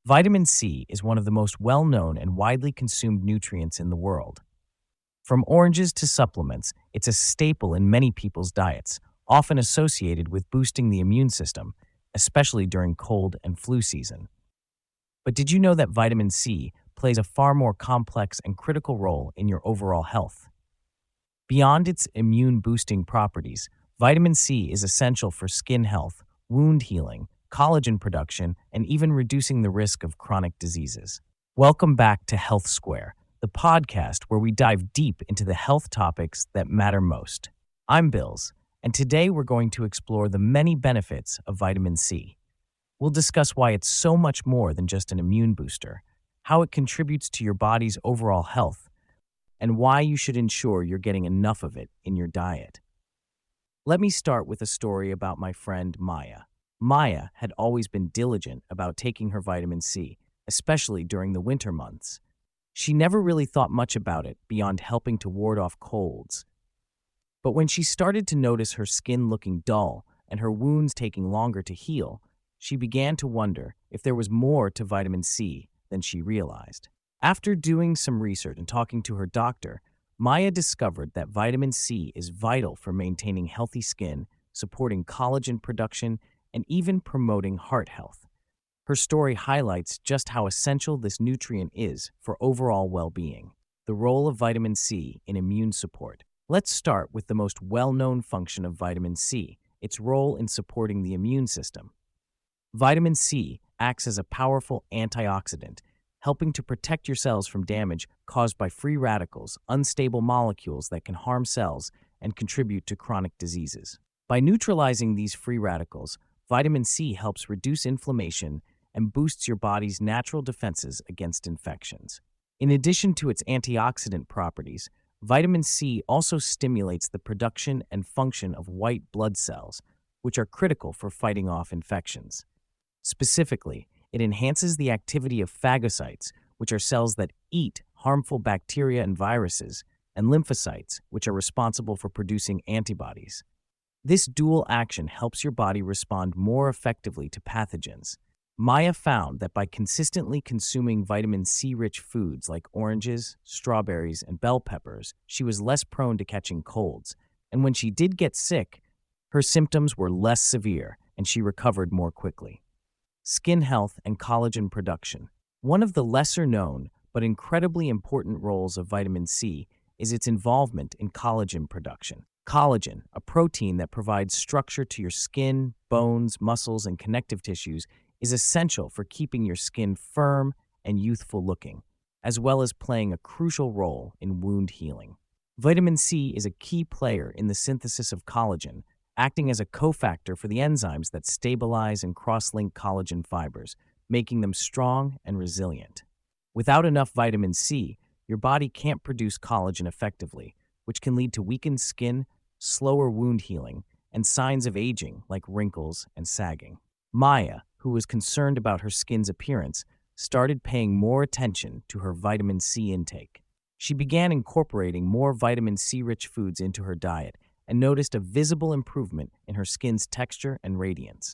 Vitamin C is one of the most well-known and widely consumed nutrients in the world. From oranges to supplements, it's a staple in many people's diets, often associated with boosting the immune system, especially during cold and flu season. But did you know that vitamin C plays a far more complex and critical role in your overall health? Beyond its immune-boosting properties, vitamin C is essential for skin health, wound healing, collagen production, and even reducing the risk of chronic diseases. Welcome back to Health Square, the podcast where we dive deep into the health topics that matter most. I'm Bills, and today we're going to explore the many benefits of vitamin C. We'll discuss why it's so much more than just an immune booster, how it contributes to your body's overall health, and why you should ensure you're getting enough of it in your diet. Let me start with a story about my friend Maya. Maya had always been diligent about taking her vitamin C, especially during the winter months. She never really thought much about it beyond helping to ward off colds. But when she started to notice her skin looking dull and her wounds taking longer to heal, she began to wonder if there was more to vitamin C than she realized. After doing some research and talking to her doctor, Maya discovered that vitamin C is vital for maintaining healthy skin, supporting collagen production, and even promoting heart health. Her story highlights just how essential this nutrient is for overall well-being. The role of vitamin C in immune support. Let's start with the most well-known function of vitamin C, its role in supporting the immune system. Vitamin C acts as a powerful antioxidant, helping to protect your cells from damage caused by free radicals, unstable molecules that can harm cells and contribute to chronic diseases. By neutralizing these free radicals, vitamin C helps reduce inflammation and boosts your body's natural defenses against infections. In addition to its antioxidant properties, vitamin C also stimulates the production and function of white blood cells, which are critical for fighting off infections. Specifically, it enhances the activity of phagocytes, which are cells that eat harmful bacteria and viruses, and lymphocytes, which are responsible for producing antibodies. This dual action helps your body respond more effectively to pathogens. Maya found that by consistently consuming vitamin C-rich foods like oranges, strawberries, and bell peppers, she was less prone to catching colds, and when she did get sick, her symptoms were less severe and she recovered more quickly. Skin health and collagen production. One of the lesser-known but incredibly important roles of vitamin C is its involvement in collagen production. Collagen, a protein that provides structure to your skin, bones, muscles, and connective tissues, is essential for keeping your skin firm and youthful looking, as well as playing a crucial role in wound healing. Vitamin C is a key player in the synthesis of collagen, acting as a cofactor for the enzymes that stabilize and cross-link collagen fibers, making them strong and resilient. Without enough vitamin C, your body can't produce collagen effectively, which can lead to weakened skin, slower wound healing, and signs of aging like wrinkles and sagging. Maya, who was concerned about her skin's appearance, started paying more attention to her vitamin C intake. She began incorporating more vitamin C-rich foods into her diet and noticed a visible improvement in her skin's texture and radiance.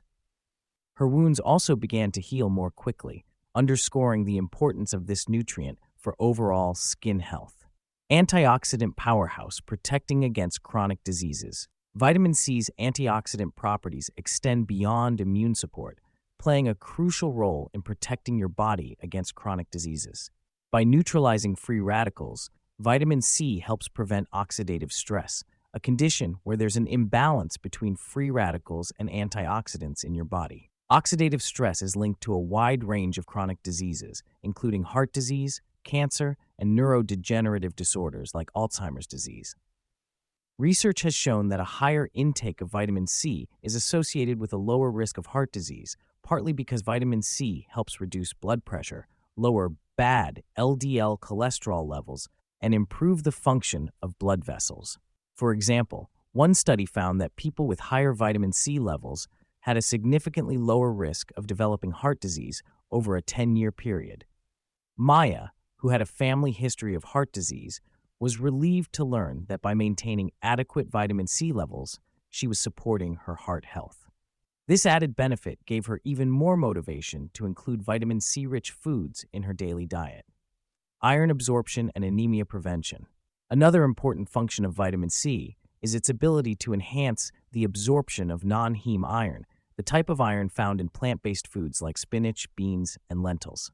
Her wounds also began to heal more quickly, underscoring the importance of this nutrient for overall skin health. Antioxidant powerhouse protecting against chronic diseases. Vitamin C's antioxidant properties extend beyond immune support, playing a crucial role in protecting your body against chronic diseases. By neutralizing free radicals, vitamin C helps prevent oxidative stress, a condition where there's an imbalance between free radicals and antioxidants in your body. Oxidative stress is linked to a wide range of chronic diseases, including heart disease, cancer, and neurodegenerative disorders like Alzheimer's disease. Research has shown that a higher intake of vitamin C is associated with a lower risk of heart disease, partly because vitamin C helps reduce blood pressure, lower bad LDL cholesterol levels, and improve the function of blood vessels. For example, one study found that people with higher vitamin C levels had a significantly lower risk of developing heart disease over a 10-year period. Maya, who had a family history of heart disease, was relieved to learn that by maintaining adequate vitamin C levels, she was supporting her heart health. This added benefit gave her even more motivation to include vitamin C-rich foods in her daily diet. Iron absorption and anemia prevention. Another important function of vitamin C is its ability to enhance the absorption of non-heme iron, the type of iron found in plant-based foods like spinach, beans, and lentils.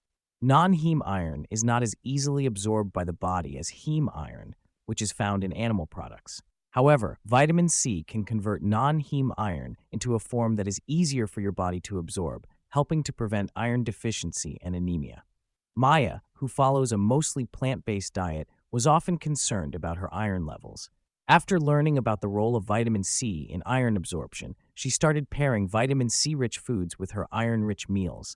Non-heme iron is not as easily absorbed by the body as heme iron, which is found in animal products. However, vitamin C can convert non-heme iron into a form that is easier for your body to absorb, helping to prevent iron deficiency and anemia. Maya, who follows a mostly plant-based diet, was often concerned about her iron levels. After learning about the role of vitamin C in iron absorption, she started pairing vitamin C-rich foods with her iron-rich meals,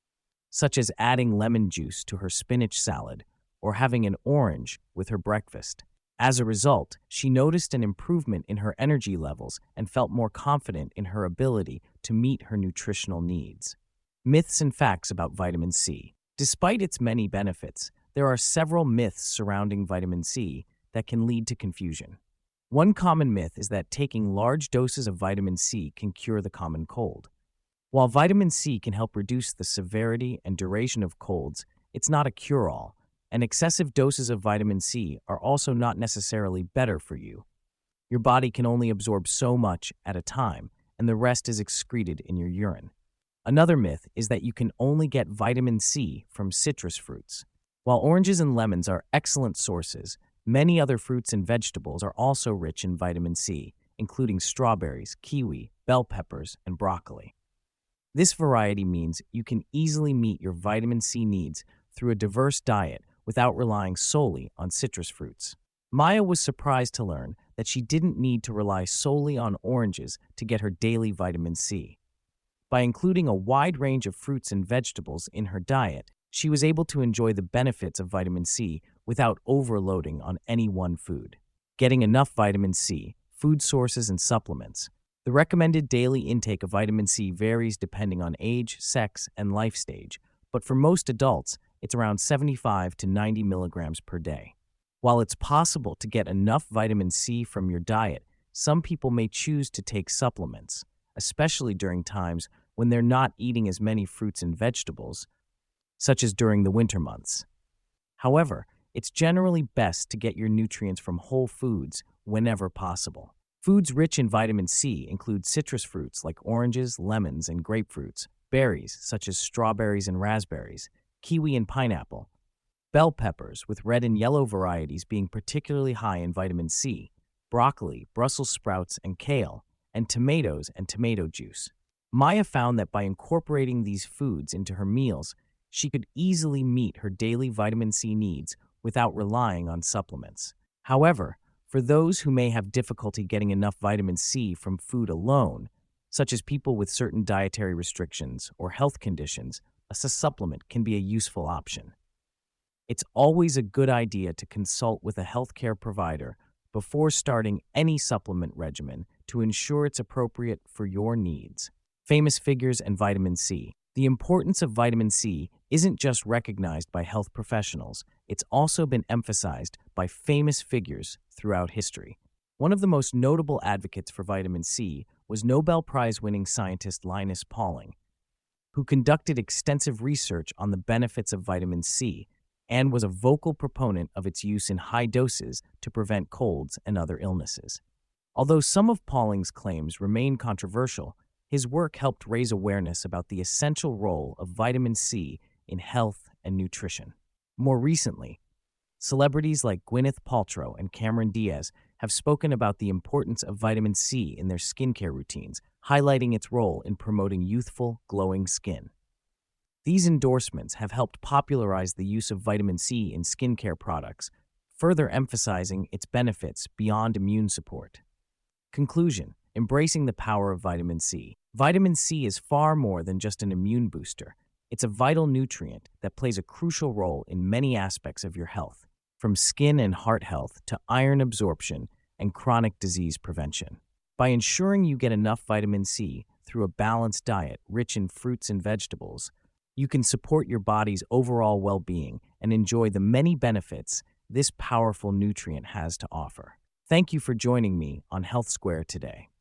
such as adding lemon juice to her spinach salad or having an orange with her breakfast. As a result, she noticed an improvement in her energy levels and felt more confident in her ability to meet her nutritional needs. Myths and facts about vitamin C. Despite its many benefits, there are several myths surrounding vitamin C that can lead to confusion. One common myth is that taking large doses of vitamin C can cure the common cold. While vitamin C can help reduce the severity and duration of colds, it's not a cure-all, and excessive doses of vitamin C are also not necessarily better for you. Your body can only absorb so much at a time, and the rest is excreted in your urine. Another myth is that you can only get vitamin C from citrus fruits. While oranges and lemons are excellent sources, many other fruits and vegetables are also rich in vitamin C, including strawberries, kiwi, bell peppers, and broccoli. This variety means you can easily meet your vitamin C needs through a diverse diet without relying solely on citrus fruits. Maya was surprised to learn that she didn't need to rely solely on oranges to get her daily vitamin C. By including a wide range of fruits and vegetables in her diet, she was able to enjoy the benefits of vitamin C without overloading on any one food. Getting enough vitamin C, food sources, and supplements. The recommended daily intake of vitamin C varies depending on age, sex, and life stage, but for most adults, it's around 75 to 90 milligrams per day. While it's possible to get enough vitamin C from your diet, some people may choose to take supplements, especially during times when they're not eating as many fruits and vegetables, such as during the winter months. However, it's generally best to get your nutrients from whole foods whenever possible. Foods rich in vitamin C include citrus fruits like oranges, lemons, and grapefruits, berries such as strawberries and raspberries, kiwi and pineapple, bell peppers with red and yellow varieties being particularly high in vitamin C, broccoli, Brussels sprouts, and kale, and tomatoes and tomato juice. Maya found that by incorporating these foods into her meals, she could easily meet her daily vitamin C needs without relying on supplements. However, for those who may have difficulty getting enough vitamin C from food alone, such as people with certain dietary restrictions or health conditions, a supplement can be a useful option. It's always a good idea to consult with a healthcare provider before starting any supplement regimen to ensure it's appropriate for your needs. Famous figures and vitamin C. The importance of vitamin C isn't just recognized by health professionals, it's also been emphasized by famous figures throughout history. One of the most notable advocates for vitamin C was Nobel Prize-winning scientist Linus Pauling, who conducted extensive research on the benefits of vitamin C and was a vocal proponent of its use in high doses to prevent colds and other illnesses. Although some of Pauling's claims remain controversial, his work helped raise awareness about the essential role of vitamin C in health and nutrition. More recently, celebrities like Gwyneth Paltrow and Cameron Diaz have spoken about the importance of vitamin C in their skincare routines, highlighting its role in promoting youthful, glowing skin. These endorsements have helped popularize the use of vitamin C in skincare products, further emphasizing its benefits beyond immune support. Conclusion: embracing the power of vitamin C. Vitamin C is far more than just an immune booster. It's a vital nutrient that plays a crucial role in many aspects of your health, from skin and heart health to iron absorption and chronic disease prevention. By ensuring you get enough vitamin C through a balanced diet rich in fruits and vegetables, you can support your body's overall well-being and enjoy the many benefits this powerful nutrient has to offer. Thank you for joining me on Health Square today.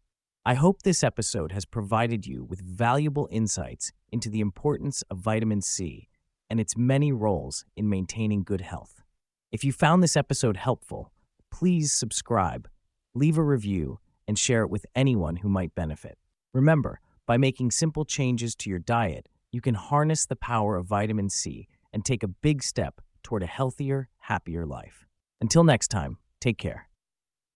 I hope this episode has provided you with valuable insights into the importance of vitamin C and its many roles in maintaining good health. If you found this episode helpful, please subscribe, leave a review, and share it with anyone who might benefit. Remember, by making simple changes to your diet, you can harness the power of vitamin C and take a big step toward a healthier, happier life. Until next time, take care.